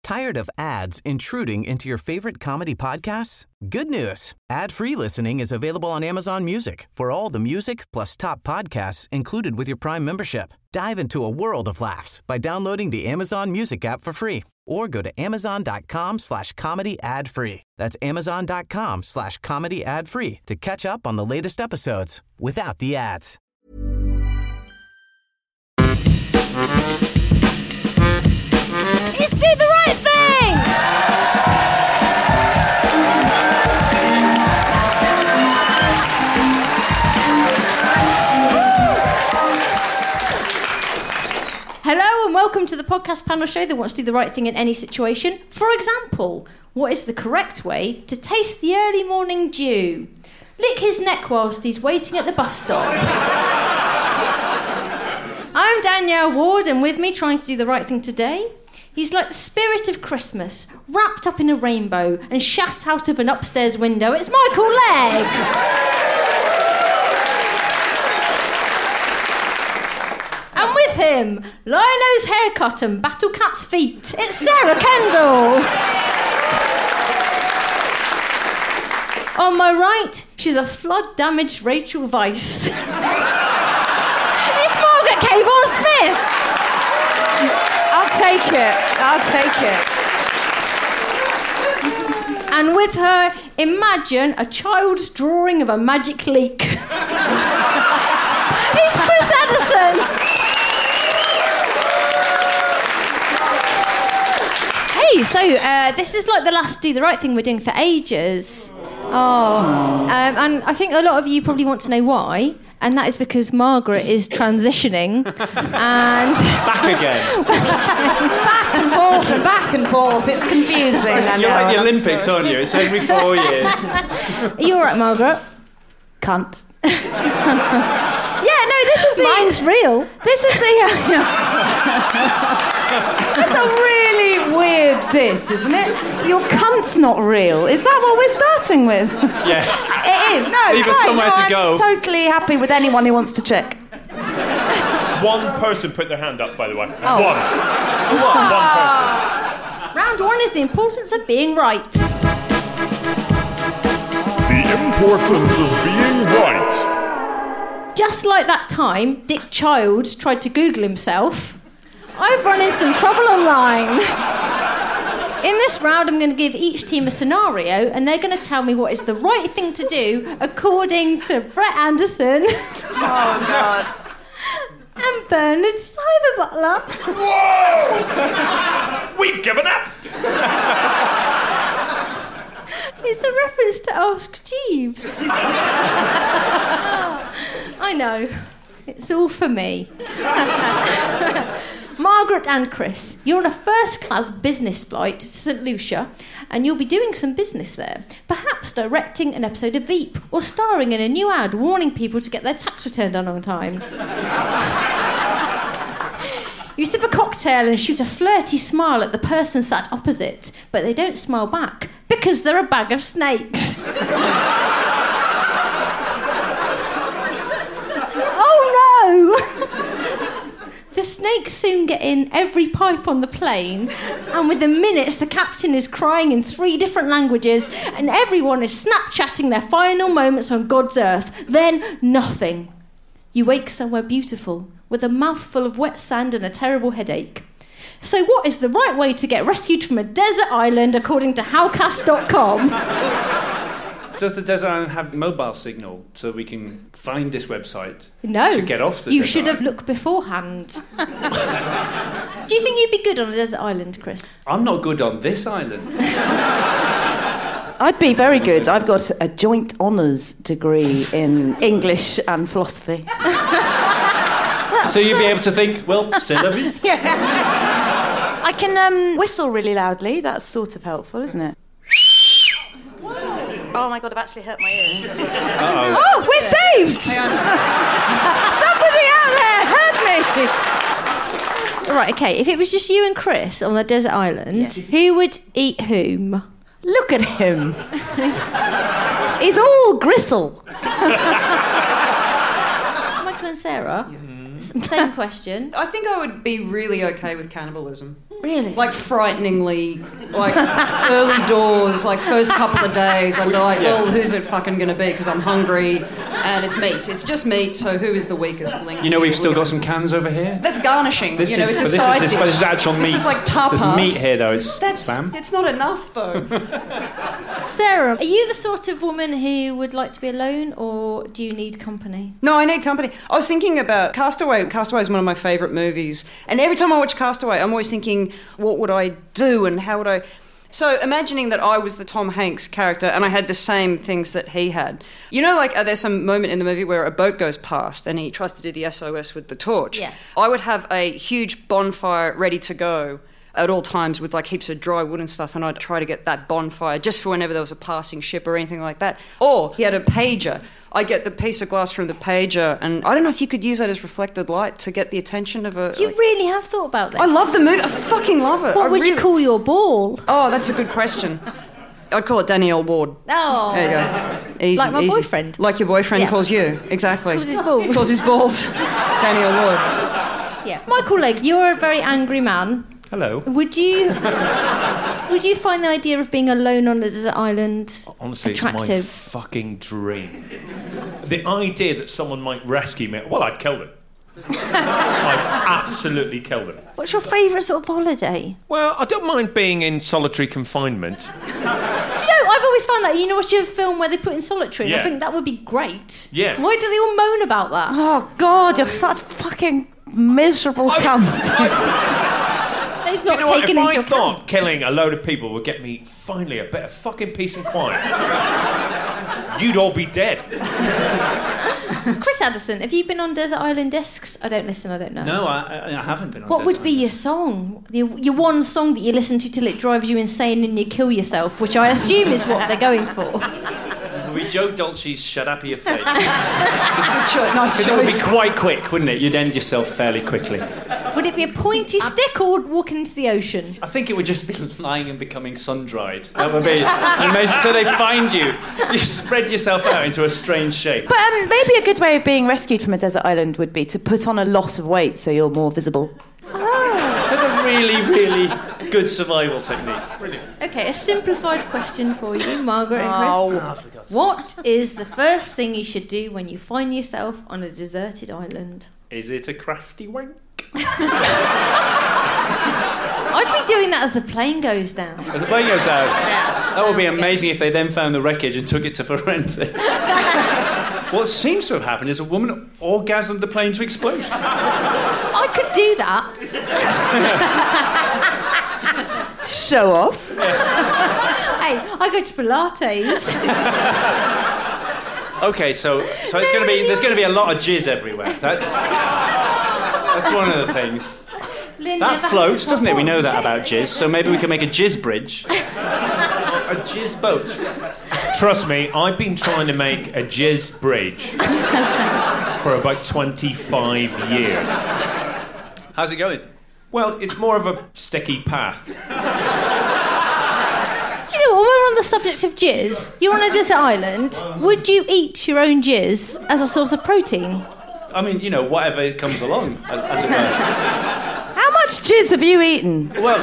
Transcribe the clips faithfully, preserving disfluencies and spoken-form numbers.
Tired of ads intruding into your favorite comedy podcasts? Good news. Ad-free listening is available on Amazon Music for all the music plus top podcasts included with your Prime membership. Dive into a world of laughs by downloading the Amazon Music app for free or go to amazon.com slash comedy ad free. That's amazon.com slash comedy ad free to catch up on the latest episodes without the ads. It's Do the Right Thing! Hello and welcome to the podcast panel show that wants to do the right thing in any situation. For example, what is the correct way to taste the early morning dew? Lick his neck whilst he's waiting at the bus stop. I'm Danielle Ward, and with me trying to do the right thing today, he's like the spirit of Christmas, wrapped up in a rainbow and shat out of an upstairs window. It's Michael Legg! And with him, Liono's haircut and Battle Cat's feet, it's Sarah Kendall! On my right, she's a flood-damaged Rachel Weisz. It's Margaret Cavan-Smith! I'll take it. I'll take it. And with her, imagine a child's drawing of a magic leak. It's Chris Addison! Hey, so uh, this is like the last Do the Right Thing we're doing for ages. Oh, um, and I think a lot of you probably want to know why, and that is because Margaret is transitioning, and... Back again. Back and forth and back and forth. It's confusing. I You're know, like the I'm Olympics, sorry. aren't you? It's every four years. Are you all right, Margaret? Cunt. Yeah, no, this is the... Mine's real. This is the... Uh, That's a really weird diss, isn't it? Your cunt's not real. Is that what we're starting with? Yeah. It is. No, Leave us fine. somewhere no, to I'm go. Totally happy with anyone who wants to check. One person put their hand up, by the way. Oh. One. One. One person. Round one is the importance of being right. The importance of being right. Just like that time Dick Childs tried to Google himself, I've run into some trouble online. In this round, I'm going to give each team a scenario, and they're going to tell me what is the right thing to do according to Brett Anderson. Oh, God. And Bernard Cyberbutler. Whoa! We've given up! It's a reference to Ask Jeeves. Oh, I know. It's all for me. Margaret and Chris, you're on a first-class business flight to Saint Lucia, and you'll be doing some business there. Perhaps directing an episode of Veep, or starring in a new ad warning people to get their tax return done on time. You sip a cocktail and shoot a flirty smile at the person sat opposite, but they don't smile back, because they're a bag of snakes. Oh no! The snakes soon get in every pipe on the plane, and within minutes the captain is crying in three different languages, and everyone is Snapchatting their final moments on God's earth. Then nothing. You wake somewhere beautiful, with a mouthful of wet sand and a terrible headache. So what is the right way to get rescued from a desert island according to Howcast dot com? Does the desert island have mobile signal so we can find this website? No. To get off the You desert should have island? looked beforehand. Do you think you'd be good on a desert island, Chris? I'm not good on this island. I'd be very good. I've got a joint honours degree in English and philosophy. So you'd be able to think, well, c'est la vie. Yeah. I can um, whistle really loudly. That's sort of helpful, isn't it? Oh my God, I've actually hurt my ears. Uh-oh. Oh, we're saved! Somebody out there heard me! Right, okay, if it was just you and Chris on the desert island, Yes. who would eat whom? Look at him. He's all gristle. Michael and Sarah, S- same question. I think I would be really okay with cannibalism. Really? Like frighteningly, like early doors, like first couple of days, I'd be like, well, who's it fucking going to be? Because I'm hungry and it's meat. It's just meat, so who is the weakest link? You know, we've here? still We're got gonna- some cans over here. That's garnishing. This you know, is, it's a but this side is, dish. this is actual meat. This is like tapas. There's meat here, though. It's That's, spam. it's not enough, though. Sarah, are you the sort of woman who would like to be alone, or do you need company? No, I need company. I was thinking about Castaway. Castaway is one of my favourite movies. And every time I watch Castaway, I'm always thinking, what would I do and how would I... So imagining that I was the Tom Hanks character and I had the same things that he had. You know, like uh, there's some moment in the movie where a boat goes past and he tries to do the S O S with the torch. Yeah. I would have a huge bonfire ready to go at all times with like heaps of dry wood and stuff, and I'd try to get that bonfire just for whenever there was a passing ship or anything like that. Or he had a pager. I get the piece of glass from the pager, and I don't know if you could use that as reflected light to get the attention of a... You like- really have thought about this. I love the movie. I fucking love it. What I would you really- call your ball? Oh, that's a good question. I'd call it Danielle Ward. Oh. There you go. Easy, Like my easy. boyfriend. Like your boyfriend Yeah. calls you. Exactly. Calls his balls. Calls his balls. Danielle Ward. Yeah. Michael Legg, you're a very angry man. Hello. Would you would you find the idea of being alone on a desert island Honestly, attractive? it's my fucking dream. The idea that someone might rescue me, well, I'd kill them. I'd absolutely kill them. What's your favourite sort of holiday? Well, I don't mind being in solitary confinement. Do you know, I've always found that. You know, watch a film where they put in solitary, and Yeah. I think that would be great. Yeah. Why do they all moan about that? Oh, God, you're such fucking miserable cunts. They've Do you not know what? taken If into I thought account. killing a load of people would get me finally a bit of fucking peace and quiet, you'd all be dead. Chris Addison, have you been on Desert Island Discs? I don't listen, I don't know. No, I, I, I haven't been on What Desert would be Island. your song? Your, your one song that you listen to till it drives you insane and you kill yourself, which I assume is what they're going for. It would be Joe Dolce's Shut Up Your Face. Good choice. Nice It would be choice. quite quick, wouldn't it? You'd end yourself fairly quickly. Would it be a pointy stick or walking into the ocean? I think it would just be lying and becoming sun-dried. That would be amazing. So they find you, you spread yourself out into a strange shape. But um, maybe a good way of being rescued from a desert island would be to put on a lot of weight so you're more visible. That's a really, really good survival technique. Brilliant. Okay, a simplified question for you, Margaret and Chris. Oh. What is the first thing you should do when you find yourself on a deserted island? Is it a crafty wank? I'd be doing that as the plane goes down. As the plane goes down. Yeah. That would be Okay. amazing if they then found the wreckage and took it to forensics. What seems to have happened is a woman orgasmed the plane to explosion. I could do that. Show off. Hey, I go to Pilates. Okay, so so it's going to be there's going to be a lot of jizz everywhere. That's that's one of the things. Lynn That never floats, had doesn't it? We know one. that about jizz. So maybe we can make a jizz bridge, a jizz boat. Trust me, I've been trying to make a jizz bridge for about twenty-five years. How's it going? Well, it's more of a sticky path. Do you know, when we're on the subject of jizz, you're on a desert island, would you eat your own jizz as a source of protein? I mean, you know, whatever comes along, as as it were. How much jizz have you eaten? Well,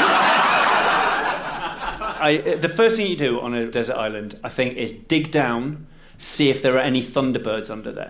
I, the first thing you do on a desert island, I think, is dig down, see if there are any thunderbirds under there.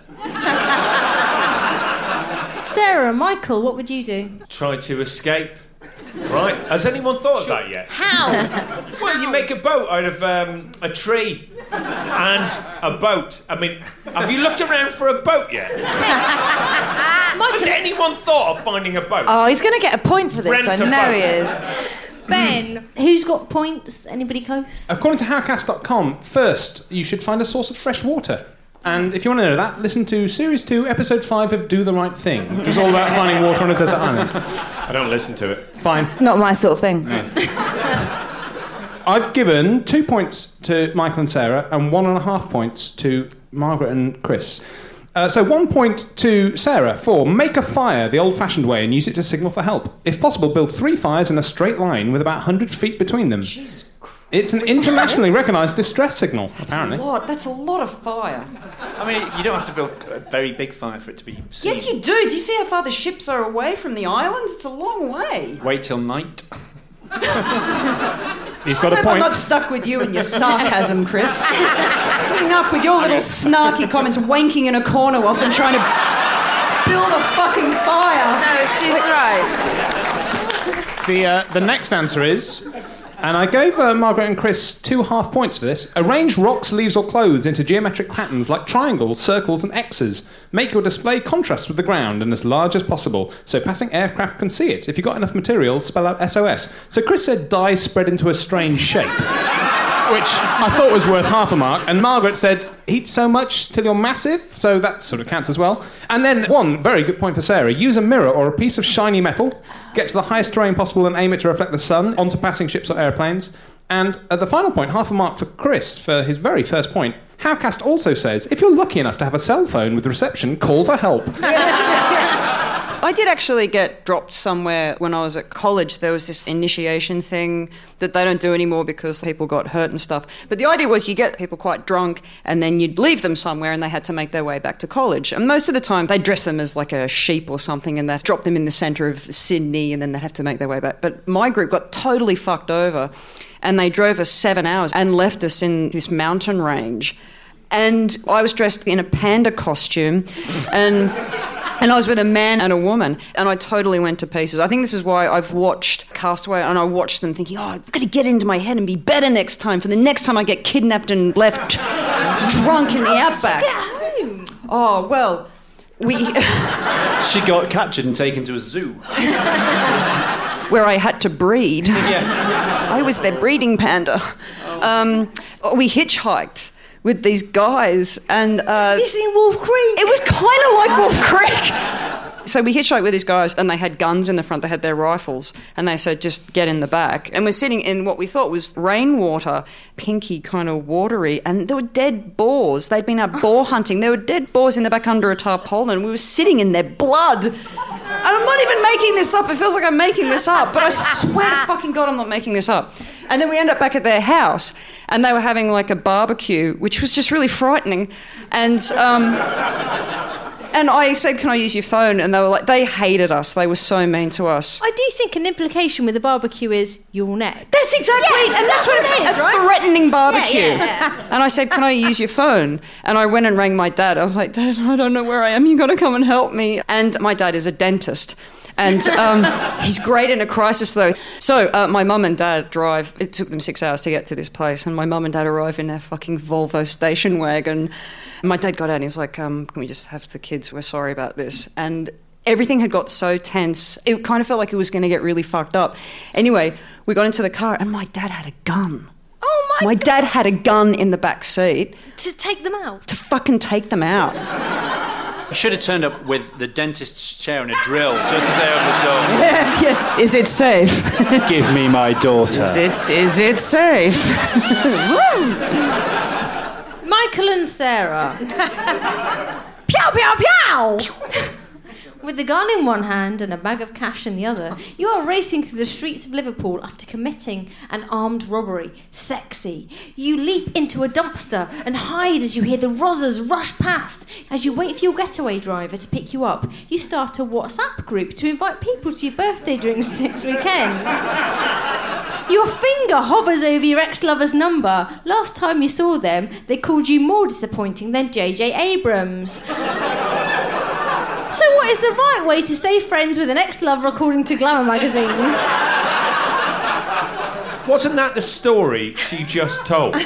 Sarah, Michael, what would you do? Try to escape. Right? Has anyone thought of that yet? How? Well, you make a boat out of um, a tree and a boat. I mean, have you looked around for a boat yet? Has Michael, anyone thought of finding a boat? Oh, he's going to get a point for this. Rent I a know boat. he is. Ben, who's got points? Anybody close? According to howcast dot com, first, you should find a source of fresh water. And if you want to know that, listen to Series two, Episode five of Do the Right Thing, which was all about finding water on a desert island. I don't listen to it. Fine. Not my sort of thing. I've given two points to Michael and Sarah and one and a half points to Margaret and Chris. Uh, so one point to Sarah for make a fire the old-fashioned way and use it to signal for help. If possible, build three fires in a straight line with about one hundred feet between them. It's an internationally recognised distress signal, apparently. That's a lot. That's a lot of fire. I mean, you don't have to build a very big fire for it to be seen. Yes, you do. Do you see how far the ships are away from the islands? It's a long way. Wait till night. He's got I a hope point. I'm not stuck with you and your sarcasm, Chris. Putting up with your little snarky comments, wanking in a corner whilst I'm trying to build a fucking fire. No, she's right. The, uh, the next answer is... And I gave uh, Margaret and Chris two half points for this. Arrange rocks, leaves or clothes into geometric patterns like triangles, circles and X's. Make your display contrast with the ground and as large as possible so passing aircraft can see it. If you've got enough materials, spell out S O S. So Chris said die spread into a strange shape, which I thought was worth half a mark. And Margaret said eat so much till you're massive, so that sort of counts as well. And then one very good point for Sarah. Use a mirror or a piece of shiny metal. Get to the highest terrain possible and aim it to reflect the sun onto passing ships or airplanes. And at the final point, half a mark for Chris for his very first point. Howcast also says, if you're lucky enough to have a cell phone with reception, call for help. I did actually get dropped somewhere when I was at college. There was this initiation thing that they don't do anymore because people got hurt and stuff. But the idea was you get people quite drunk and then you'd leave them somewhere and they had to make their way back to college. And most of the time they'd dress them as like a sheep or something and they'd drop them in the centre of Sydney and then they'd have to make their way back. But my group got totally fucked over and they drove us seven hours and left us in this mountain range. And I was dressed in a panda costume and... And I was with a man and a woman, and I totally went to pieces. I think this is why I've watched Castaway, and I watched them thinking, oh, I've got to get into my head and be better next time for the next time I get kidnapped and left drunk in the outback. Get home. Oh, well, we... She got captured and taken to a zoo. Where I had to breed. Yeah. I was their breeding panda. Um, we hitchhiked with these guys, and uh, You seen Wolf Creek? it was kind of like Wolf Creek. So we hitchhiked with these guys, and they had guns in the front. They had their rifles, and they said, "Just get in the back." And we're sitting in what we thought was rainwater, pinky kind of watery, and there were dead boars. They'd been out boar hunting. There were dead boars in the back under a tarpaulin. We were sitting in their blood. And I'm not even making this up. It feels like I'm making this up, but I swear to fucking God I'm not making this up. And then we end up back at their house, and they were having like a barbecue, which was just really frightening. And um, and I said, "Can I use your phone?" And they were like, they hated us. They were so mean to us. I do think an implication with a barbecue is you're next. That's exactly, Yes, and that's, that's what what it it is, is, a right? threatening barbecue. Yeah, yeah, yeah. And I said, "Can I use your phone?" And I went and rang my dad. I was like, "Dad, I don't know where I am. You got to come and help me." And my dad is a dentist. And um, he's great in a crisis, though. So uh, my mum and dad drive. It took them six hours to get to this place. And my mum and dad arrive in their fucking Volvo station wagon. And my dad got out and he was like, um, can we just have the kids? We're sorry about this. And everything had got so tense. It kind of felt like it was going to get really fucked up. Anyway, we got into the car and my dad had a gun. Oh my, My God. dad had a gun in the back seat To take them out. to fucking take them out. You should have turned up with the dentist's chair and a drill just as they opened the door. Yeah, yeah. Is it safe? Give me my daughter. Is it, is it safe? Michael and Sarah. Pew, pew, pew! With the gun in one hand and a bag of cash in the other, you are racing through the streets of Liverpool after committing an armed robbery. Sexy. You leap into a dumpster and hide as you hear the Rozzers rush past. As you wait for your getaway driver to pick you up, you start a WhatsApp group to invite people to your birthday during Six Weekend. Your finger hovers over your ex-lover's number. Last time you saw them, they called you more disappointing than J J Abrams. So what is the right way to stay friends with an ex-lover according to Glamour magazine? Wasn't that the story she just told?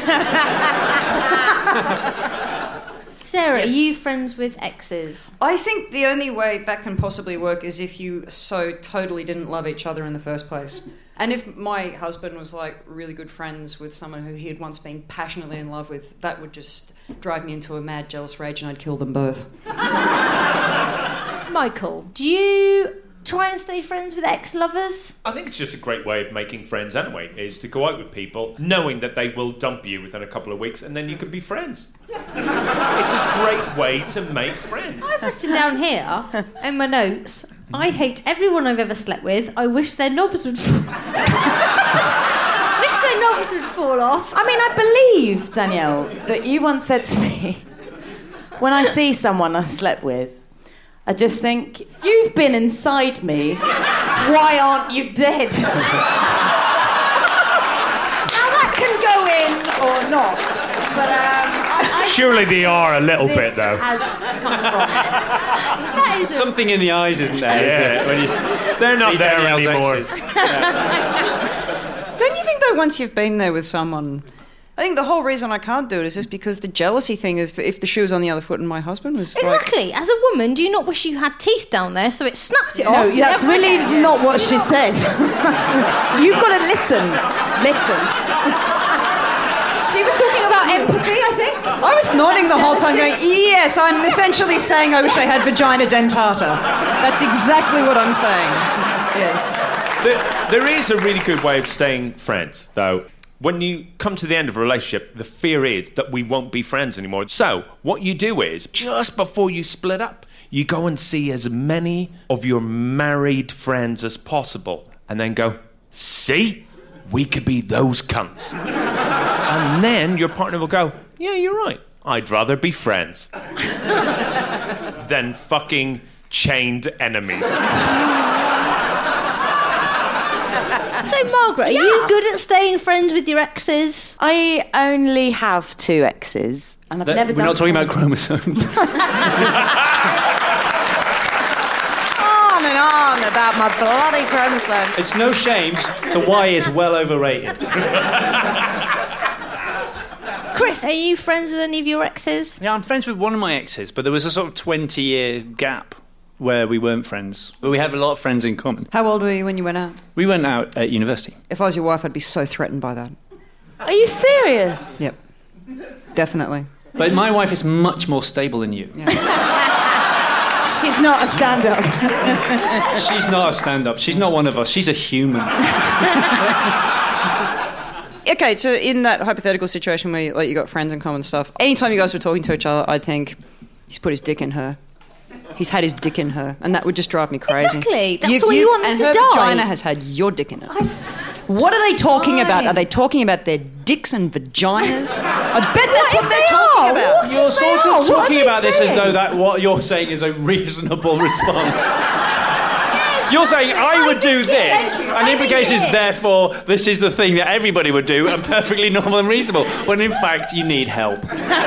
Sarah, Yes. are you friends with exes? I think the only way that can possibly work is if you so totally didn't love each other in the first place. And if my husband was like really good friends with someone who he had once been passionately in love with, that would just drive me into a mad jealous rage and I'd kill them both. Michael, do you try and stay friends with ex-lovers? I think it's just a great way of making friends anyway, is to go out with people knowing that they will dump you within a couple of weeks and then you can be friends. It's a great way to make friends. I've written down here in my notes, I hate everyone I've ever slept with. I wish their knobs would... wish their knobs ears would fall off. I mean, I believe, Danielle, that you once said to me, when I see someone I've slept with, I just think, you've been inside me, why aren't you dead? Now that can go in or not, but um, I, I Surely they are a little bit, though. has come from. Something in the eyes, isn't there? Yeah. Isn't it? When you s- They're not see there Danielle's anymore. exes. Don't you think though once you've been there with someone, I think the whole reason I can't do it is just because the jealousy thing is if the shoe was on the other foot and my husband was like... Exactly. As a woman, do you not wish you had teeth down there so it snapped it No, off? that's Never really again. not what she said. You've got to listen. Listen. She was talking about empathy, I think. I was nodding the whole time going, yes, I'm essentially saying I wish I had vagina dentata. That's exactly what I'm saying. Yes. There, there is a really good way of staying friends, though. When you come to the end of a relationship, the fear is that we won't be friends anymore. So, what you do is, just before you split up, you go and see as many of your married friends as possible, and then go, see? We could be those cunts. And then your partner will go, yeah, you're right. I'd rather be friends than fucking chained enemies. So, Margaret, are you good at staying friends with your exes? I only have two exes, and I've That- never we're done not talking one. about chromosomes. On and on about my bloody chromosome. It's no shame. The Y is well overrated. Chris, are you friends with any of your exes? Yeah, I'm friends with one of my exes, but there was a sort of twenty-year gap where we weren't friends. But we have a lot of friends in common. How old were you when you went out? We went out at university. If I was your wife, I'd be so threatened by that. Are you serious? Yep. Definitely. But my wife is much more stable than you. She's not a stand-up. She's not a stand-up. She's not one of us. She's a human. Okay, so in that hypothetical situation where you, like, you got friends in common stuff, anytime you guys were talking to each other, I'd think, he's put his dick in her. He's had his dick in her, and that would just drive me crazy. Exactly. That's why you want them and to her die. vagina has had your dick in it. What are they talking about? Are they talking about their dicks and vaginas? I bet that's what, if they're they talking are? about. What You're if they sort are? of What are talking they about this as saying? though that what you're saying is a reasonable response. You're saying I would do this, and the implication is therefore this is the thing that everybody would do and perfectly normal and reasonable, when in fact you need help.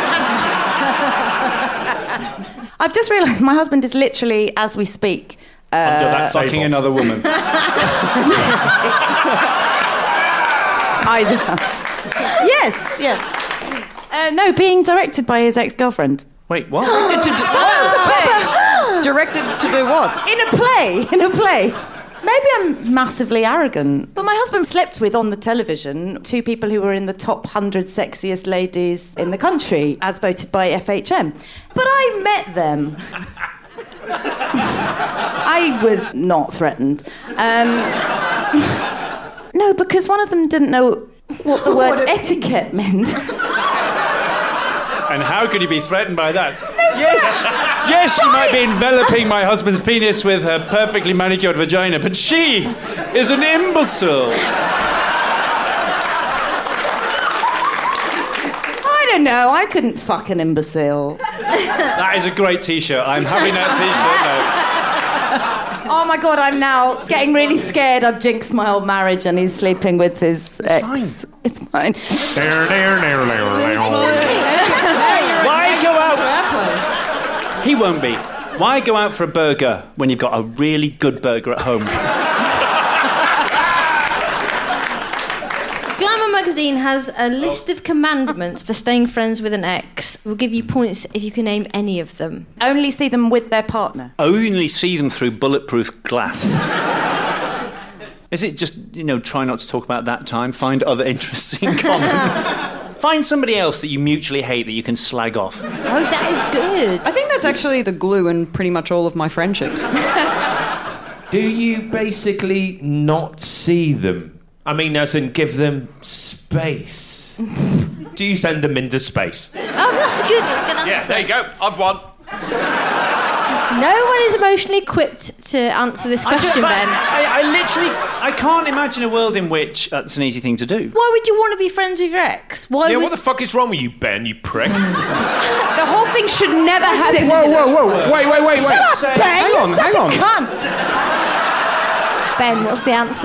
I've just realised my husband is literally, as we speak, uh, Under that Fucking table. another woman. either. Yes, yeah. Uh, no, being directed by his ex-girlfriend. Wait, what? Directed to do what? In a play, in a play. Maybe I'm massively arrogant, but my husband slept with on the television two people who were in the top one hundred sexiest ladies in the country, as voted by F H M. But I met them. I was not threatened. Um, no, because one of them didn't know what the word etiquette meant. And how could you be threatened by that? Yes, yes, she might be enveloping my husband's penis with her perfectly manicured vagina, but she is an imbecile. I don't know, I couldn't fuck an imbecile. That is a great T-shirt. I'm having that T-shirt now. Oh my God, I'm now getting really scared. I've jinxed my old marriage and he's sleeping with his ex. fine. It's fine. There, there, there, there, there. Why go out? To our place. He won't be. Why go out for a burger when you've got a really good burger at home? Glamour magazine has a list of commandments for staying friends with an ex. We'll give you points if you can name any of them. Only see them with their partner. Only see them through bulletproof glass. Is it just, you know, try not to talk about that time, find other interests in common? Find somebody else that you mutually hate that you can slag off. Oh, that is good. I think that's actually the glue in pretty much all of my friendships. Do you basically not see them? I mean, as in give them space. Do you send them into space? Oh, that's good. Good answer. Yeah, there you go. I've won. No one is emotionally equipped to answer this question, I Ben. I, I literally, I can't imagine a world in which that's an easy thing to do. Why would you want to be friends with your ex? Why Yeah, would... what the fuck is wrong with you, Ben, you prick? The whole thing should never happen. Whoa, whoa, whoa! Wait, wait, wait, wait! Shut up, Ben! Hang on, You're such hang on. a cunt! Ben, what's the answer?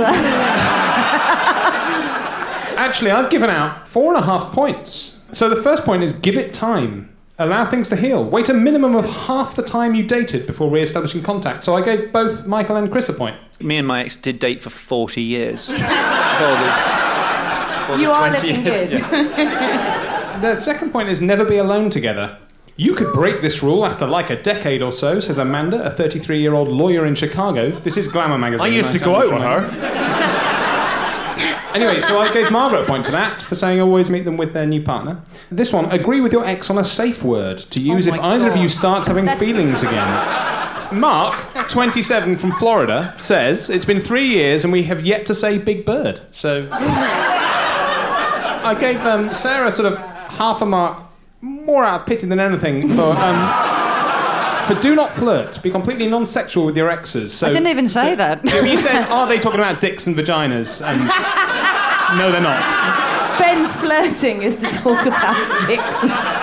Actually, I've given out four and a half points. So the first point is give it time. Allow things to heal. Wait a minimum of half the time you dated before re-establishing contact. So I gave both Michael and Chris a point. Me and my ex did date for forty years. for the, for You the are twenty looking years. good. Yeah. The second point is never be alone together. You could break this rule after like a decade or so, says Amanda, a thirty-three-year-old lawyer in Chicago. This is Glamour magazine. I used to go out with her. Anyway, so I gave Margaret a point for that, for saying always meet them with their new partner. This one, agree with your ex on a safe word to use Oh if my either of God. you starts having That's- feelings again. Mark, twenty-seven from Florida, says it's been three years and we have yet to say Big Bird. So I gave um, Sarah sort of half a mark, more out of pity than anything, for um, for do not flirt. Be completely non-sexual with your exes. So, I didn't even say so, that. You said, are they talking about dicks and vaginas? And no, they're not. Ben's flirting is to talk about dicks.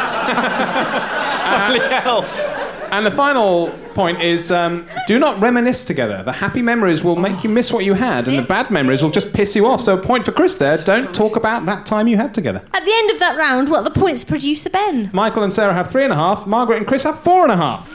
Holy hell. And the final point is, um, do not reminisce together. The happy memories will make you miss what you had, and the bad memories will just piss you off. So a point for Chris there. Don't talk about that time you had together. At the end of that round, what are the points producer Ben? Michael and Sarah have three and a half. Margaret and Chris have four and a half.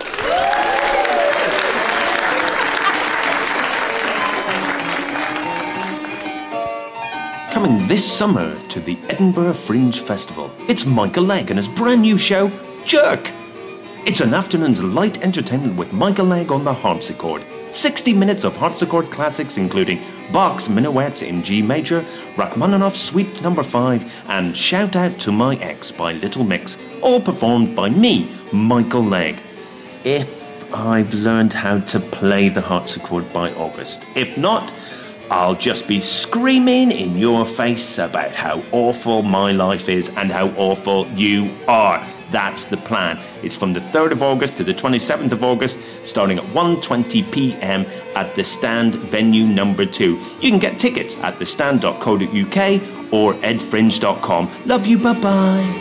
Coming this summer to the Edinburgh Fringe Festival, it's Michael Legg and his brand new show, Jerk. It's an afternoon's light entertainment with Michael Legg on the harpsichord. sixty minutes of harpsichord classics including Bach's Minuet in G major, Rachmaninoff's Suite number five, and Shout Out to My Ex by Little Mix, all performed by me, Michael Legg. If I've learned how to play the harpsichord by August. If not, I'll just be screaming in your face about how awful my life is and how awful you are. That's the plan. It's from the third of August to the twenty-seventh of August, starting at one twenty p.m. at the Stand venue number two. You can get tickets at the stand dot co dot uk or ed fringe dot com. Love you, bye-bye.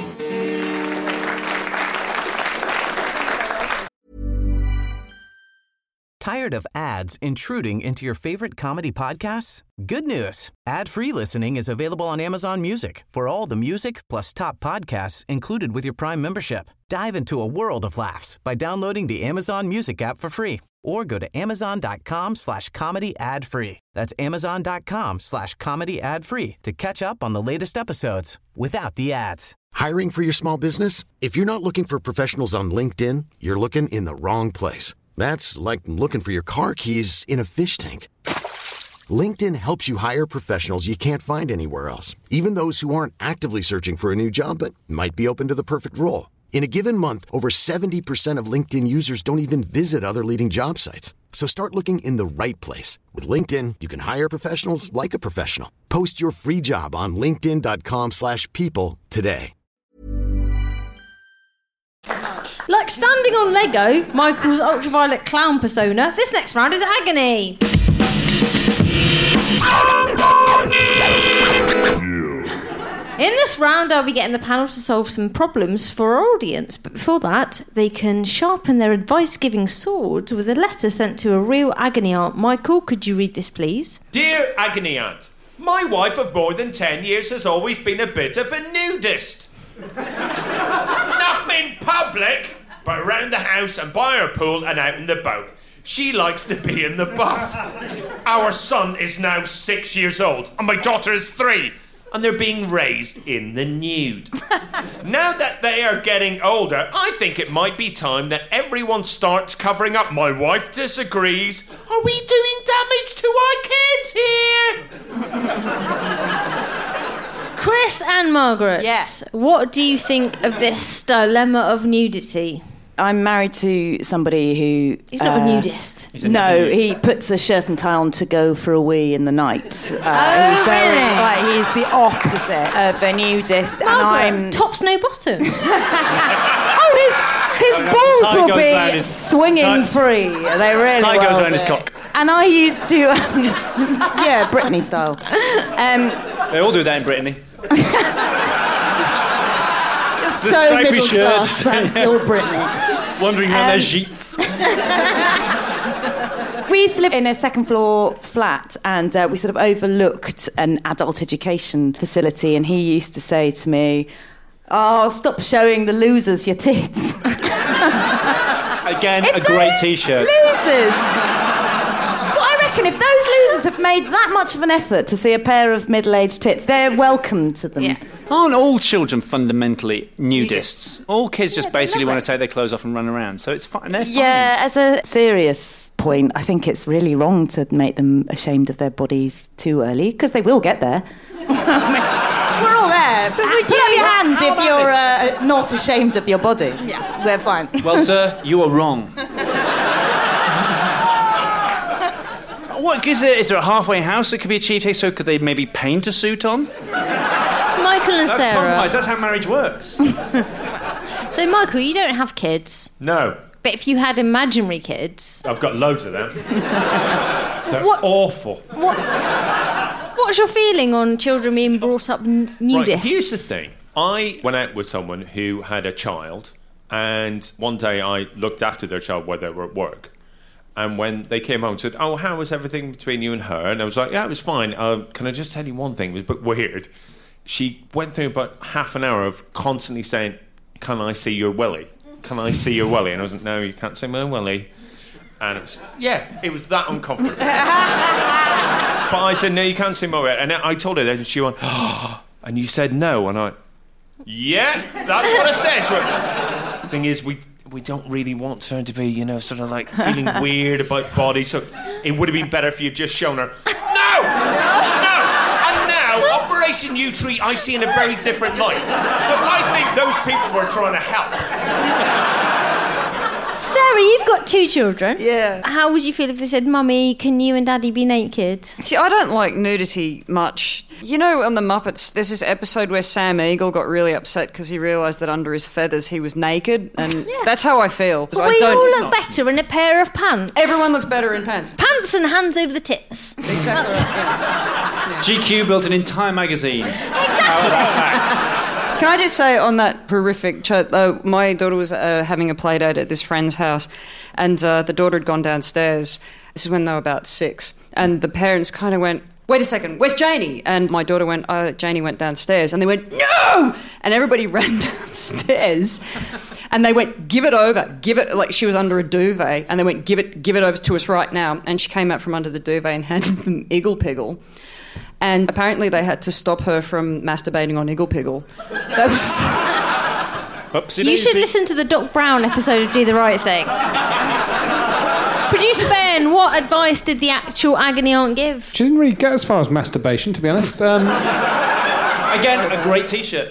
Tired of ads intruding into your favorite comedy podcasts? Good news. Ad-free listening is available on Amazon Music for all the music plus top podcasts included with your Prime membership. Dive into a world of laughs by downloading the Amazon Music app for free or go to amazon.com slash comedy ad free. That's amazon.com slash comedy ad free to catch up on the latest episodes without the ads. Hiring for your small business? If you're not looking for professionals on LinkedIn, you're looking in the wrong place. That's like looking for your car keys in a fish tank. LinkedIn helps you hire professionals you can't find anywhere else, even those who aren't actively searching for a new job but might be open to the perfect role. In a given month, over seventy percent of LinkedIn users don't even visit other leading job sites. So start looking in the right place. With LinkedIn, you can hire professionals like a professional. Post your free job on linkedin.com slash people today. Like standing on Lego, Michael's ultraviolet clown persona, this next round is agony. In this round, I'll be getting the panel to solve some problems for our audience, but before that, they can sharpen their advice-giving swords with a letter sent to a real agony aunt. Michael, could you read this, please? Dear Agony Aunt, my wife of more than ten years has always been a bit of a nudist. Not in public, but around the house and by her pool and out in the boat. She likes to be in the buff. Our son is now six years old, and my daughter is three, and they're being raised in the nude. Now that they are getting older, I think it might be time that everyone starts covering up. My wife disagrees. Are we doing damage to our kids here? Chris and Margaret, Yeah. what do you think of this dilemma of nudity? I'm married to somebody who... He's not uh, a nudist. a No, nude. he puts a shirt and tie on to go for a wee in the night. Uh, Oh, he's very, really? like, he's the opposite of a nudist, Margaret, and I'm... tops no bottoms. Oh, his His Oh, no, balls tie will goes be round his- swinging tie- free. They really Tie goes will round his be. cock. And I used to, um, yeah, Britney style. Um, They all do that in Brittany. You're The so stripy middle shirts. class. That's your Britney. Wandering around Um, their sheets. We used to live in a second floor flat, and uh, we sort of overlooked an adult education facility. And he used to say to me, "Oh, stop showing the losers your tits." Again, If a great those T-shirt. Losers. Well, I reckon if those losers have made that much of an effort to see a pair of middle-aged tits, they're welcome to them. Yeah. Aren't all children fundamentally nudists? Nudists. All kids just Yeah, they're basically want lovely. to take their clothes off and run around. So it's fine. They're fine. Yeah, as a serious point, I think it's really wrong to make them ashamed of their bodies too early, because they will get there. We're all there. Put would up you- your hand How if about you're uh, not ashamed of your body. Yeah. We're fine. Well, sir, you are wrong. What is there? Is there a halfway house that could be achieved? So could they maybe paint a suit on? Michael and That's Sarah. compromise. That's how marriage works. So, Michael, you don't have kids, No, but if you had imaginary kids, I've got loads of them. They're What- awful. what? What's your feeling on children being brought up n- nudists? Right, here's the thing. I went out with someone who had a child, and one day I looked after their child while they were at work. And when they came home and said, "Oh, how was everything between you and her?" And I was like, "Yeah, it was fine. Uh, can I just tell you one thing? It was a bit weird." She went through about half an hour of constantly saying, "Can I see your willy? Can I see your willy?" And I was like, "No, you can't see my willy." And it was, yeah, it was that uncomfortable. But I said, "No, you can't see my willy." And I told her that, and she went, "Oh," and you said no. And I went, "Yeah, that's what I said." She went, "The thing is, we we don't really want her to be, you know, sort of like feeling weird about body, so it would have been better if you'd just shown her." No! No! And now, Operation U Tree I see in a very different light. Because I think those people were trying to help. Sarah, you've got two children. Yeah. How would you feel if they said, "Mummy, can you and Daddy be naked?" See, I don't like nudity much. You know, on the Muppets, there's this episode where Sam Eagle got really upset because he realised that under his feathers he was naked, and that's how I feel. 'Cause But I we don't- all look better in a pair of pants. Everyone looks better in pants. Pants and hands over the tits. Exactly. Right, yeah. G Q built an entire magazine. Out of that fact. Can I just say on that horrific chat, uh, my daughter was uh, having a play date at this friend's house, and uh, the daughter had gone downstairs. This is when they were about six, and the parents kind of went, "Wait a second, where's Janie?" And my daughter went, "Oh, Janie went downstairs." And they went, "No!" And everybody ran downstairs, and they went, "Give it over, give it," like she was under a duvet, and they went, "Give it, give it over to us right now." And she came out from under the duvet and handed them Iggle Piggle. And apparently they had to stop her from masturbating on Iggle Piggle. That was... Oopsie You should daisy. listen to the Doc Brown episode of Do the Right Thing. Producer Ben, what advice did the actual agony aunt give? She didn't really get as far as masturbation, to be honest. Um, Again, a great T-shirt.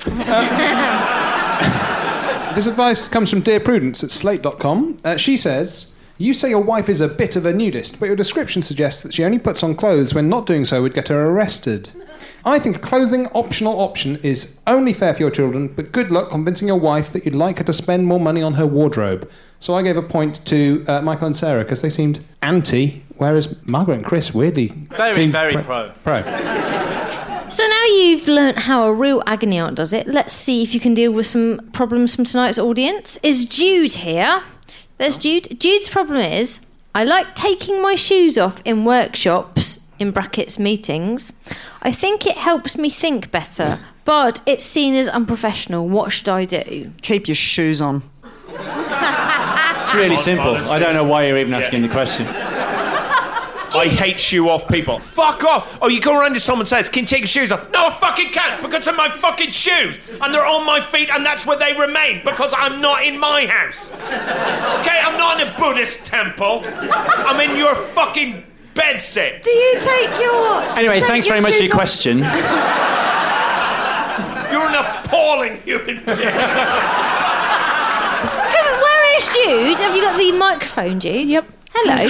This advice comes from Dear Prudence at slate dot com. Uh, she says, "You say your wife is a bit of a nudist, but your description suggests that she only puts on clothes when not doing so would get her arrested. I think a clothing optional option is only fair for your children, but good luck convincing your wife that you'd like her to spend more money on her wardrobe." So I gave a point to uh, Michael and Sarah because they seemed anti, whereas Margaret and Chris weirdly Very, seemed very pro. Pro. So now you've learnt how a real agony aunt does it, let's see if you can deal with some problems from tonight's audience. Is Jude here? There's Jude. Jude's problem is, I like taking my shoes off in workshops, in brackets meetings. I think it helps me think better, but it's seen as unprofessional. What should I do? Keep your shoes on. It's really simple. I don't know why you're even asking the question. I hate shoe-off people. Fuck off! Oh, you go around to someone and says, "Can you take your shoes off?" No, I fucking can't, because of my fucking shoes. And they're on my feet, and that's where they remain, because I'm not in my house. Okay, I'm not in a Buddhist temple. I'm in your fucking bedsit. Do you take your... Anyway, take thanks your very much for shoes your off? question. You're an appalling human being. Come on, where is Jude? Have you got the microphone, Jude? Yep. Hello.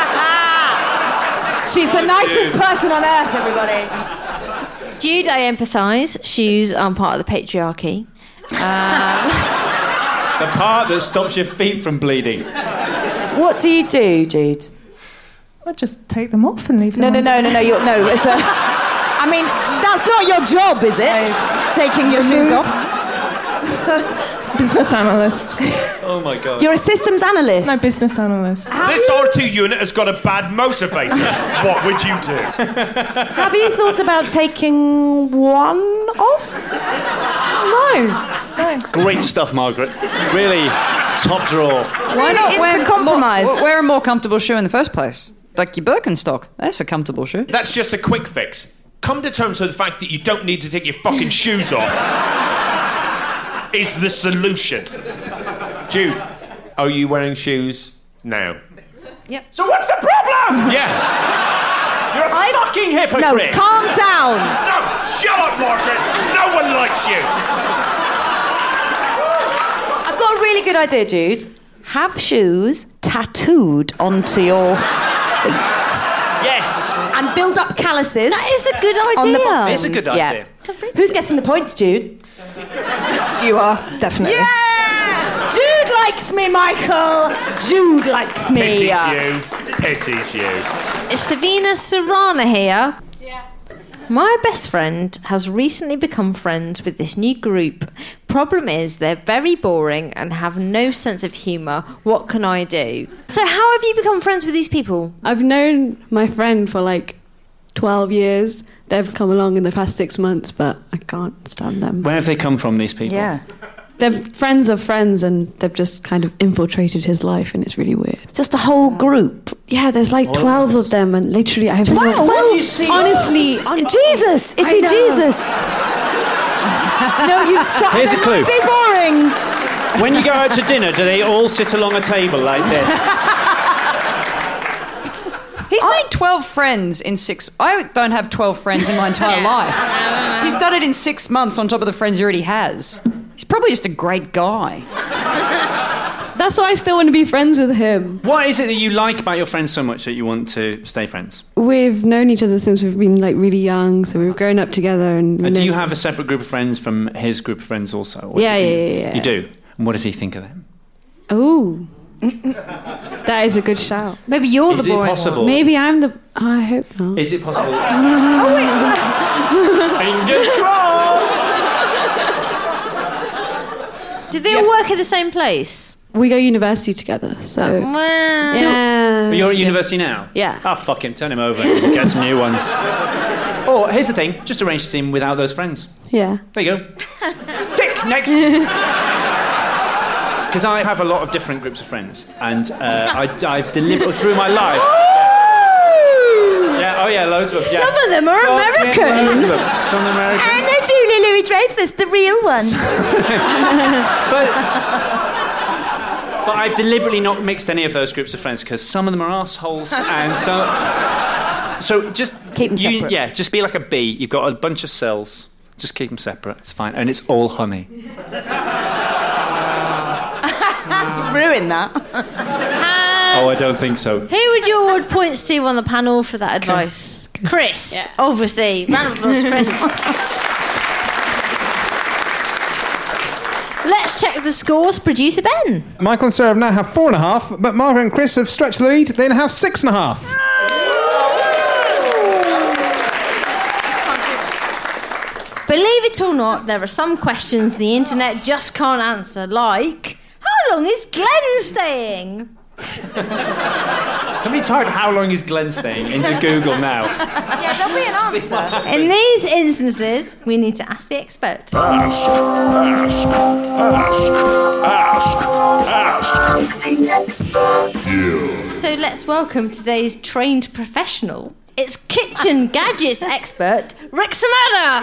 She's the nicest person on earth, everybody. Jude, I empathise. Shoes are part of the patriarchy. Um, The part that stops your feet from bleeding. What do you do, Jude? I just take them off and leave them No, no, on. no, no, no. You're, no, it's a... I mean, that's not your job, is it? Taking your shoes off? Business analyst. Oh, my God. You're a systems analyst? No, business analyst. This R two unit has got a bad motivator. What would you do? Have you thought about taking one off? No. No. Great stuff, Margaret. Really top drawer. Why not It's wear a compromise. More, wear a more comfortable shoe in the first place? Like your Birkenstock. That's a comfortable shoe. That's just a quick fix. Come to terms with the fact that you don't need to take your fucking shoes off is the solution. Jude, are you wearing shoes now? Yep. So what's the problem? Yeah. You're a I- fucking hypocrite. No, calm down. No, shut up, Margaret. No one likes you. I've got a really good idea, Jude. Have shoes tattooed onto your feet. Yes. And build up calluses. That is a good idea. On the bottoms. It's a good Yeah. idea. Who's getting the points, Jude? You are, definitely. Yeah! Jude likes me, Michael. Jude likes me. Pities you. Pities you. Is Savina Serrana here? Yeah. My best friend has recently become friends with this new group. Problem is, they're very boring and have no sense of humour. What can I do? So, how have you become friends with these people? I've known my friend for like twelve years. They've come along in the past six months, but I can't stand them. Where have they come from, these people? Yeah. They're friends of friends, and they've just kind of infiltrated his life, and it's really weird. Just a whole group. Yeah, there's like twelve of them, and literally I have twelve? no- Well, you see, honestly, hon- Jesus! Is I he know. Jesus? No, you've struck. Here's a They clue. might be boring. When you go out to dinner, do they all sit along a table like this? He's made twelve friends in six... I don't have twelve friends in my entire life. He's done it in six months on top of the friends he already has. He's probably just a great guy. That's why I still want to be friends with him. What is it that you like about your friends so much that you want to stay friends? We've known each other since we've been like really young, so we've grown up together. And, And do you have a separate group of friends from his group of friends also? Or Yeah, do you- yeah, yeah, yeah. You do? And what does he think of them? Oh, that is a good shout. Maybe you're Is the it boring possible? one. Maybe I'm the. Oh, I hope not. Is it possible? Oh, wait. Fingers crossed! Do they all work at the same place? We go university together, so Well, yeah. You're at university now? Yeah. Oh, fuck him. Turn him over and get some new ones. Or, here's the thing. Just arrange to see him without those friends. Yeah. There you go. Dick, next! Because I have a lot of different groups of friends. And uh, I, I've delivered through my life... Yeah, oh yeah, loads of them. Yeah. some of them are Oh, yeah, American. loads of them. Some American. And the Julia Louis-Dreyfus, the real one. But, but I've deliberately not mixed any of those groups of friends because some of them are assholes and so. So just Keep them you, separate. Yeah, just be like a bee. You've got a bunch of cells. Just keep them separate. It's fine, and it's all honey. Ruin that. Oh, I don't think so. Who would you award points to on the panel for that advice? Chris, obviously. Round of applause, Chris. Let's check the scores. Producer Ben. Michael and Sarah now have four and a half, but Margaret and Chris have stretched the lead. They now have six and a half. Believe it or not, there are some questions the internet just can't answer, like, how long is Glenn staying? Somebody type "How long is Glenn staying?" into Google now. Yeah, there'll be an answer. In these instances, we need to ask the expert. Ask, ask, ask, ask, ask. You. So let's welcome today's trained professional. It's kitchen gadgets expert, Rick Samada.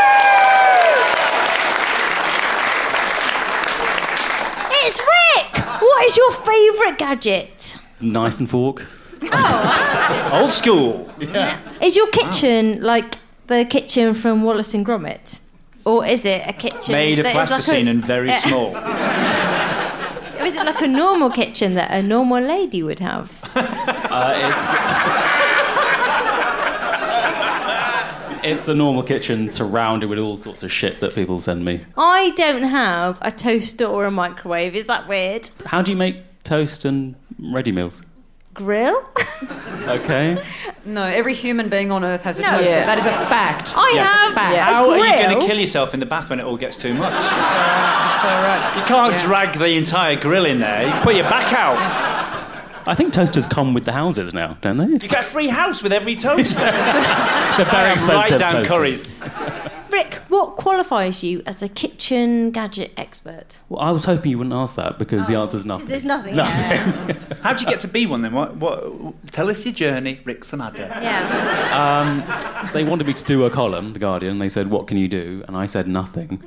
It's Rick! What is your favourite gadget? Knife and fork. Old school. Yeah. Is your kitchen like the kitchen from Wallace and Gromit? Or is it a kitchen Made of that is like plasticine a- and very uh, small. Or is it like a normal kitchen that a normal lady would have? Uh, It's the normal kitchen surrounded with all sorts of shit that people send me. I don't have a toaster or a microwave. Is that weird? How do you make toast and ready meals? Grill? Okay. No, every human being on Earth has a No. toaster. Yeah. That is a fact. I Yes. have fact. a How are you going grill. to kill yourself in the bath when it all gets too much? So right. You can't Yeah. drag the entire grill in there. You can put your back out. I think toasters come with the houses now, don't they? You get a free house with every toaster. They're very expensive Right down toasters. curries. Rick, what qualifies you as a kitchen gadget expert? Well, I was hoping you wouldn't ask that because the answer's nothing. There's nothing. Nothing. Yeah. How'd you get to be one then? What? What? Tell us your journey, Rick Samadda. yeah. Um, they wanted me to do a column, The Guardian. They said, what can you do? And I said, nothing.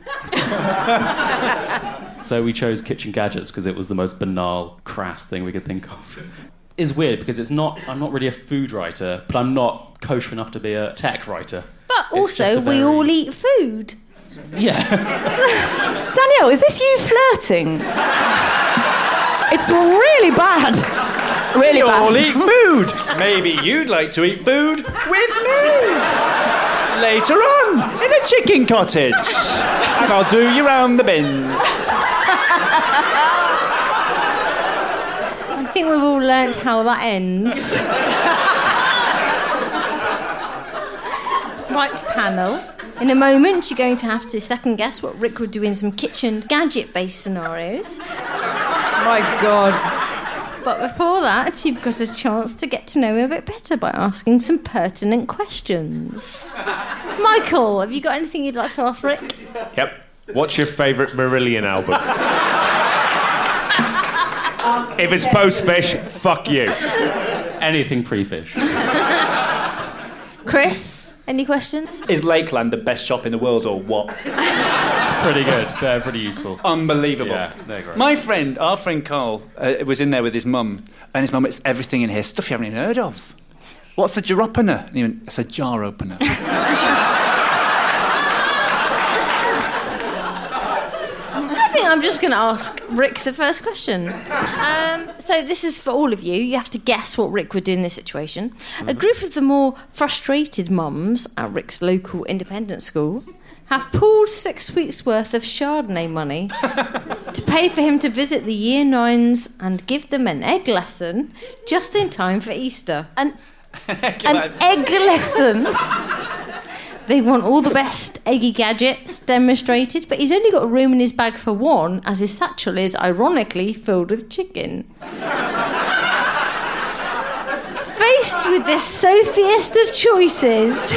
So we chose kitchen gadgets because it was the most banal, crass thing we could think of. It's weird because it's not. I'm not really a food writer, but I'm not kosher enough to be a tech writer. But It's just also, a we very- all eat food. Yeah. Danielle, is this you flirting? It's really bad. Really You bad. all eat food. Maybe you'd like to eat food with me later on in a chicken cottage, and I'll do you round the bins. I think we've all learnt how that ends. Right, panel. In a moment, you're going to have to second guess what Rick would do in some kitchen gadget-based scenarios. My God. But before that, you've got a chance to get to know him a bit better by asking some pertinent questions. Michael, have you got anything you'd like to ask Rick? Yep. What's your favourite Marillion album? If it's post-Fish, fuck you. Anything pre-fish. Chris, any questions? Is Lakeland the best shop in the world, or what? It's pretty good. They're pretty useful. Unbelievable. Yeah, they're great. My friend, our friend Carl, uh, was in there with his mum, and his mum, it's everything in here, stuff you haven't even heard of. What's a jar opener? And he went, it's a jar opener. I think I'm just going to ask Rick the first question. Um, so this is for all of you. You have to guess what Rick would do in this situation. A group of the more frustrated mums at Rick's local independent school have pooled six weeks' worth of Chardonnay money to pay for him to visit the year nines and give them an egg lesson just in time for Easter. An, an egg lesson? They want all the best eggy gadgets demonstrated, but he's only got room in his bag for one, as his satchel is, ironically, filled with chicken. Faced with this Sophiest of choices,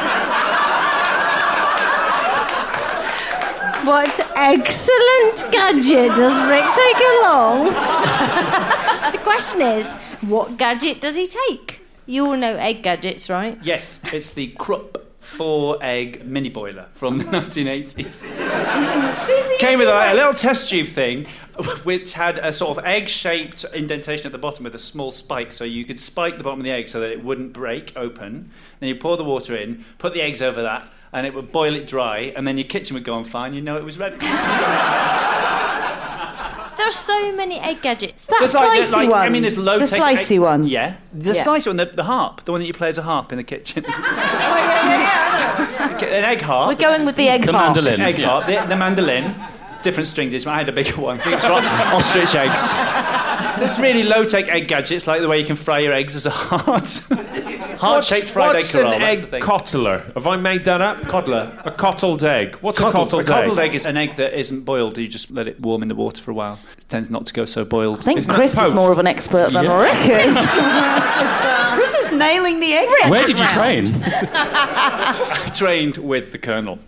what excellent gadget does Rick take along? The question is, what gadget does he take? You all know egg gadgets, right? Yes, it's the Krupp four-egg mini boiler from the nineteen eighties. Came with a, a little test tube thing, which had a sort of egg-shaped indentation at the bottom with a small spike, so you could spike the bottom of the egg so that it wouldn't break open. Then you pour the water in, put the eggs over that, and it would boil it dry, and then your kitchen would go on fine. You know it was ready. There are so many egg gadgets. That There's like- slicey there's like- one. I mean, there's low The tech slicey egg- one. Yeah, the Yeah. slicey one, the, the harp, the one that you play as a harp in the kitchen. Oh, yeah, yeah, yeah. An egg harp. We're going with the egg The harp. mandolin. Egg Yeah. harp, the, the mandolin. Different stringage. I had a bigger one. I think it's for ostrich eggs. There's really low-tech egg gadgets, like the way you can fry your eggs as a heart. Heart-shaped fried what's egg an roll. That's the egg thing. cottler? Have I made that up? Coddler. A cottled egg. What's Coddled. a cottled a coddled egg? egg is an egg that isn't boiled. You just let it warm in the water for a while. It tends not to go so boiled. I think Isn't Chris that is poached? more of an expert than Yeah. Rick is. Chris is nailing the egg. Where did you train? I trained with the Colonel.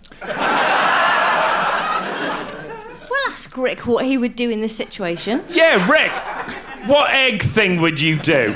We'll ask Rick what he would do in this situation. Yeah, Rick. What egg thing would you do?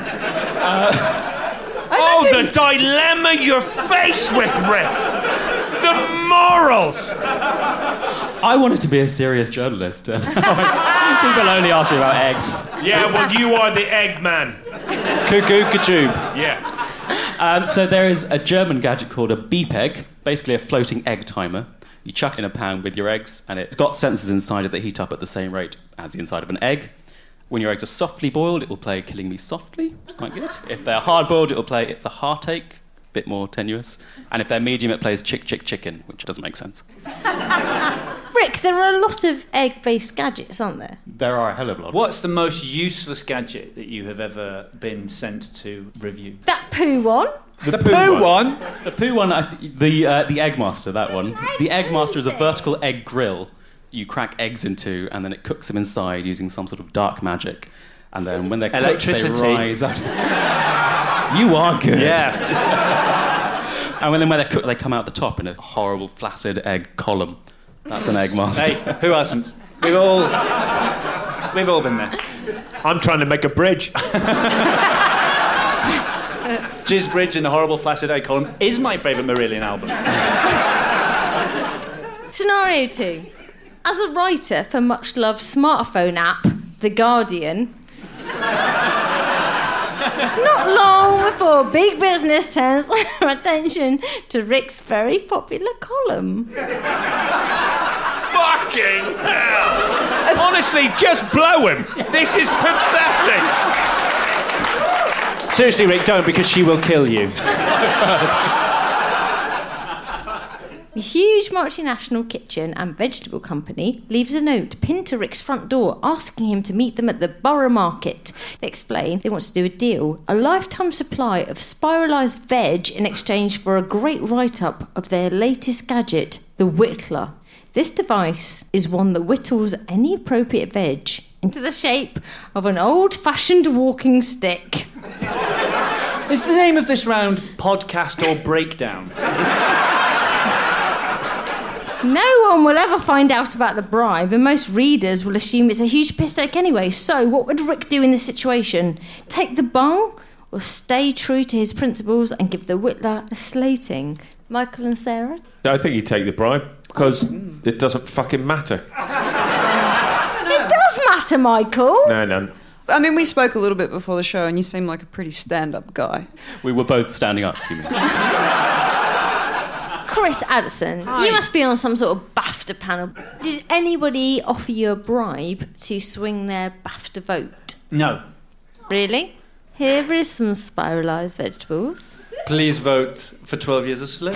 oh, the dilemma you're faced with, Rick. The morals. I wanted to be a serious journalist. People only ask me about eggs. Yeah, well, you are the egg man. Cuckoo, kachoo. Yeah. Um, so there is a German gadget called a beep egg, basically a floating egg timer. You chuck it in a pan with your eggs, and it's got sensors inside it that heat up at the same rate as the inside of an egg. When your eggs are softly boiled, it will play Killing Me Softly, which is quite good. If they're hard-boiled, it will play It's a Heartache, bit more tenuous. And if they're medium, it plays chick, chick, chicken, which doesn't make sense. Rick, there are a lot of egg-based gadgets, aren't there? There are a hell of a lot. What's the most useless gadget that you have ever been sent to review? That poo one. The, the poo, poo one? one? The poo one, I th- the, uh, the Eggmaster, that it's one. The Eggmaster is a vertical egg grill you crack eggs into, and then it cooks them inside using some sort of dark magic. And then when they're cooked, Electricity. they rise up. You are good. Yeah. And when, then when they're cooked, they come out the top in a horrible, flaccid egg column. That's an Eggmaster. Hey, who hasn't? We've all... We've all been there. I'm trying to make a bridge. Jizz Bridge in the horrible flaccid egg column is my favourite Marillion album. Scenario two. As a writer for much-loved smartphone app, The Guardian, it's not long before big business turns their attention to Rick's very popular column. Fucking hell! Honestly, just blow him. This is pathetic. Seriously, Rick, don't, because she will kill you. A huge multinational kitchen and vegetable company leaves a note pinned to Rick's front door asking him to meet them at the Borough Market. They explain they want to do a deal, a lifetime supply of spiralised veg in exchange for a great write-up of their latest gadget, the Whittler. This device is one that whittles any appropriate veg into the shape of an old-fashioned walking stick. Is the name of this round Podcast or Breakdown? No one will ever find out about the bribe, and most readers will assume it's a huge piss take anyway. So, what would Rick do in this situation? Take the bung, or stay true to his principles and give the Whittler a slating? Michael and Sarah? I think you take the bribe, because it doesn't fucking matter. It does matter, Michael. No, no. I mean, we spoke a little bit before the show, and you seem like a pretty stand-up guy. We were both standing up, you mean? Chris Addison, Hi. You must be on some sort of BAFTA panel. Did anybody offer you a bribe to swing their BAFTA vote? No. Really? Here is some spiralised vegetables. Please vote for twelve Years a Slave.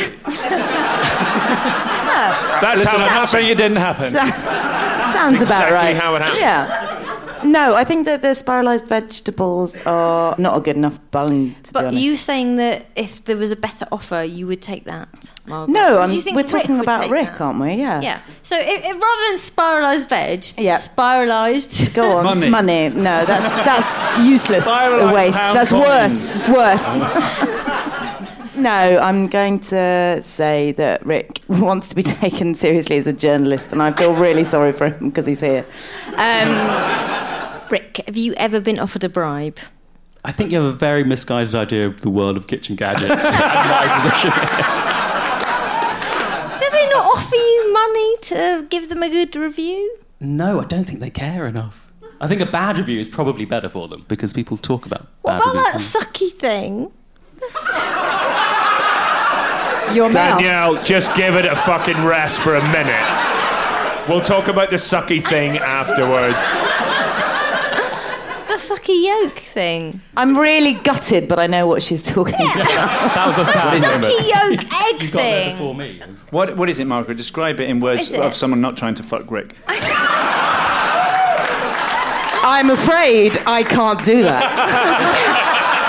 That's Listen, how it I'm not saying it didn't happen. So- sounds about exactly right. how it happened. Yeah. No, I think that the spiralised vegetables are not a good enough bung, to But be honest. you saying that if there was a better offer, you would take that, Margaret? No, I'm, Do you think we're Rick talking would about take Rick, that? aren't we? Yeah. Yeah. So if, if rather than spiralised veg, Yeah. spiralised... Go on. Money. Money. No, that's that's useless. Spiralised A waste. pound That's coins. worse. It's worse. No, I'm going to say that Rick wants to be taken seriously as a journalist, and I feel really sorry for him because he's here. Um, Rick, have you ever been offered a bribe? I think you have a very misguided idea of the world of kitchen gadgets and my position. Do they not offer you money to give them a good review? No, I don't think they care enough. I think a bad review is probably better for them because people talk about What bad about reviews. that sucky thing? Your mouth. Danielle, just give it a fucking rest for a minute. We'll talk about the sucky thing afterwards. The sucky yolk thing. I'm really gutted, but I know what she's talking about. That was a The sad sucky yolk egg You got there thing. before me. What, what is it, Margaret? Describe it in words Is it? of someone not trying to fuck Rick. I'm afraid I can't do that.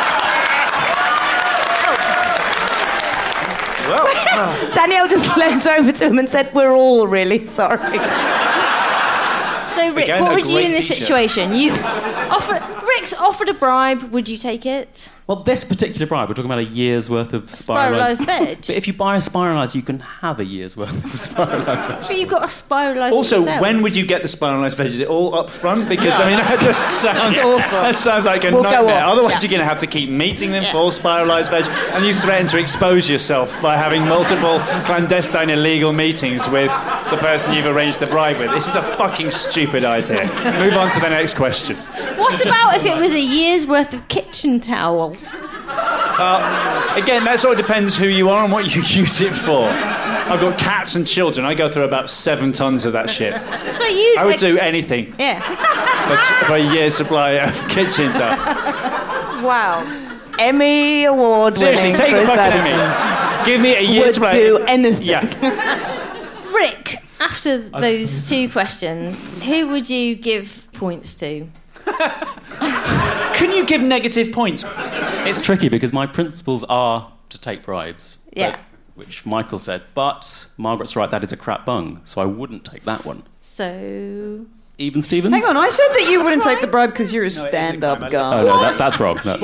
Danielle just leant over to him and said, "We're all really sorry." So, Rick, Again, what a would you do in great this teacher. situation? You offer, Rick's offered a bribe. Would you take it? Well, this particular bribe, we're talking about a year's worth of Spiralised spiralised veg. But if you buy a spiralised, you can have a year's worth of spiralised veg. But you've got a spiralised Also, yourself. when would you get the spiralised veg? Is it all up front? Because, I mean, that just sounds... It's awful. That sounds like a We'll go nightmare. off. Otherwise, Yeah. you're going to have to keep meeting them Yeah. for all spiralised veg, and you threaten to expose yourself by having multiple clandestine illegal meetings with the person you've arranged the bribe with. This is a fucking stupid idea. Move on to the next question. What about if it was a year's worth of kitchen towel? Uh, again, that sort of depends who you are and what you use it for. I've got cats and children. I go through about seven tons of that shit. So you... I would like, do anything Yeah. for, for a year's supply of kitchen towel. Wow. Emmy award Seriously, winning take the Chris fucking Addison Emmy. Give me a year's would play. do anything. Yeah. Rick, after those two questions, who would you give points to? Can you give negative points? It's tricky because my principles are to take bribes. Yeah. But, which Michael said, but Margaret's right, that is a crap bung, so I wouldn't take that one. So... Even Stevens? Hang on, I said that you wouldn't take the bribe because you're a stand-up guy. Oh, no, that, that's wrong. That's...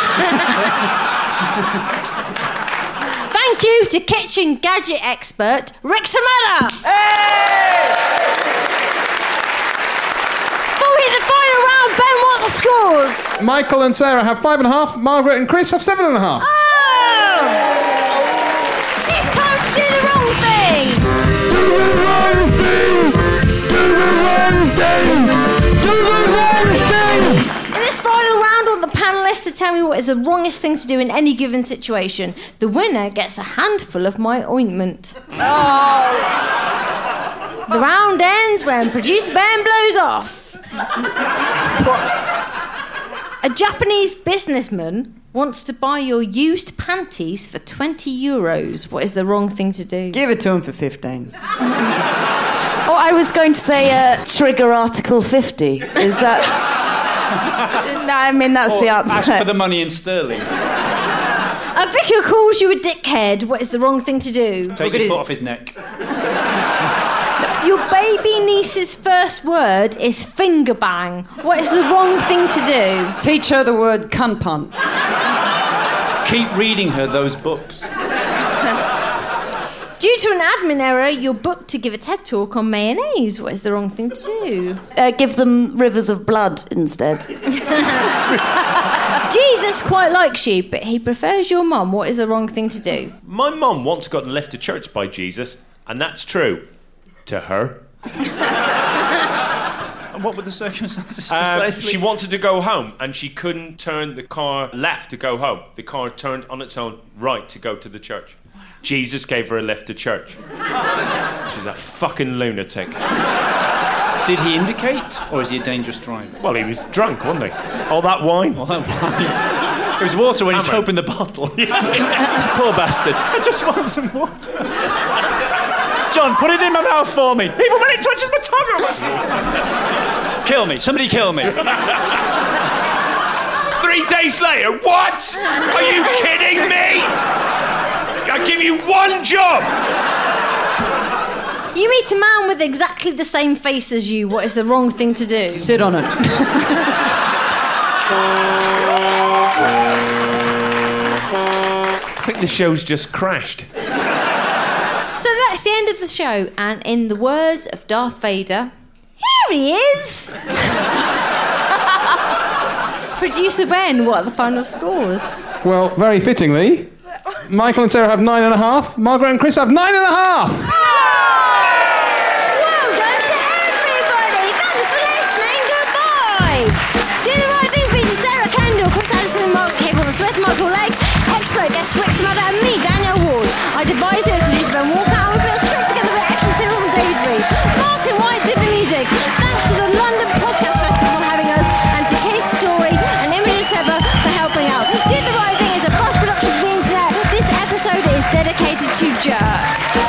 Thank you to kitchen gadget expert Rick Samada. Before we hit the final round, Ben, what are the scores? Michael and Sarah have five and a half. Margaret and Chris have seven and a half. Oh! It's time to do the wrong thing. Do the wrong thing. Do the wrong thing. Do the wrong thing. In this final round, I want the panellists to tell me what is the wrongest thing to do in any given situation. The winner gets a handful of my ointment. Oh. The round ends when producer Ben blows off. A Japanese businessman wants to buy your used panties for twenty euros. What is the wrong thing to do? Give it to him for fifteen. Oh, I was going to say uh, trigger Article fifty. Is that... is that I mean, that's Or the answer. ask for the money in sterling. A vicar calls you a dickhead. What is the wrong thing to do? Take your foot off his neck. Your baby niece's first word is finger bang. What is the wrong thing to do? Teach her the word cunt punt. Keep reading her those books. Due to an admin error, you're booked to give a TED talk on mayonnaise. What is the wrong thing to do? Uh, give them rivers of blood instead. Jesus quite likes you, but he prefers your mum. What is the wrong thing to do? My mum once got left to church by Jesus, and that's true. To her. And what were the circumstances? Um, she wanted to go home, and she couldn't turn the car left to go home. The car turned on its own right to go to the church. Jesus gave her a lift to church. She's a fucking lunatic. Did he indicate, or is he a dangerous driver? Well, he was drunk, wasn't he? All that wine. All that wine. It was water when he opened the bottle. Poor bastard. I just want some water. John, put it in my mouth for me. Even when it touches my tongue. Kill me. Somebody kill me. Three days later, what? Are you kidding me? I give you one job. You meet a man with exactly the same face as you. What is the wrong thing to do? Sit on it. I think the show's just crashed. So that's the end of the show, and in the words of Darth Vader, here he is! Producer Ben, what are the final scores? Well, very fittingly, Michael and Sarah have nine and a half. Margaret and Chris have nine and a half. Well done to everybody! Thanks for listening, goodbye! Do the Right Thing features Sarah Kendall, Chris Addison, Mark Cable Smith, Michael Legg, expert guest Rick Smother, and me, Daniel Ward. I devised it, producer Ben Walker, and we put a script together with extra material from David Reed. Martin White did the music. Thanks to the London Podcast Festival for having us, and to Case Story and Imogen Seba for helping out. Do the Right Thing is a cross production for the internet. This episode is dedicated to Jerk.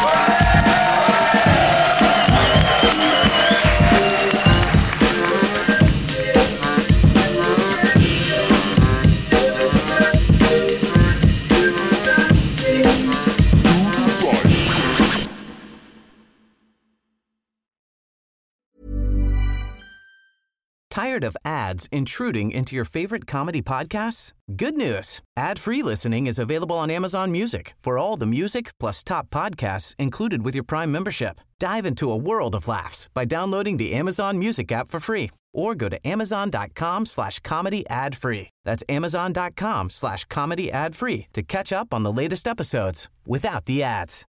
Tired of ads intruding into your favorite comedy podcasts? Good news. Ad-free listening is available on Amazon Music for all the music plus top podcasts included with your Prime membership. Dive into a world of laughs by downloading the Amazon Music app for free or go to amazon.com slash comedy ad free. That's amazon.com slash comedy ad free to catch up on the latest episodes without the ads.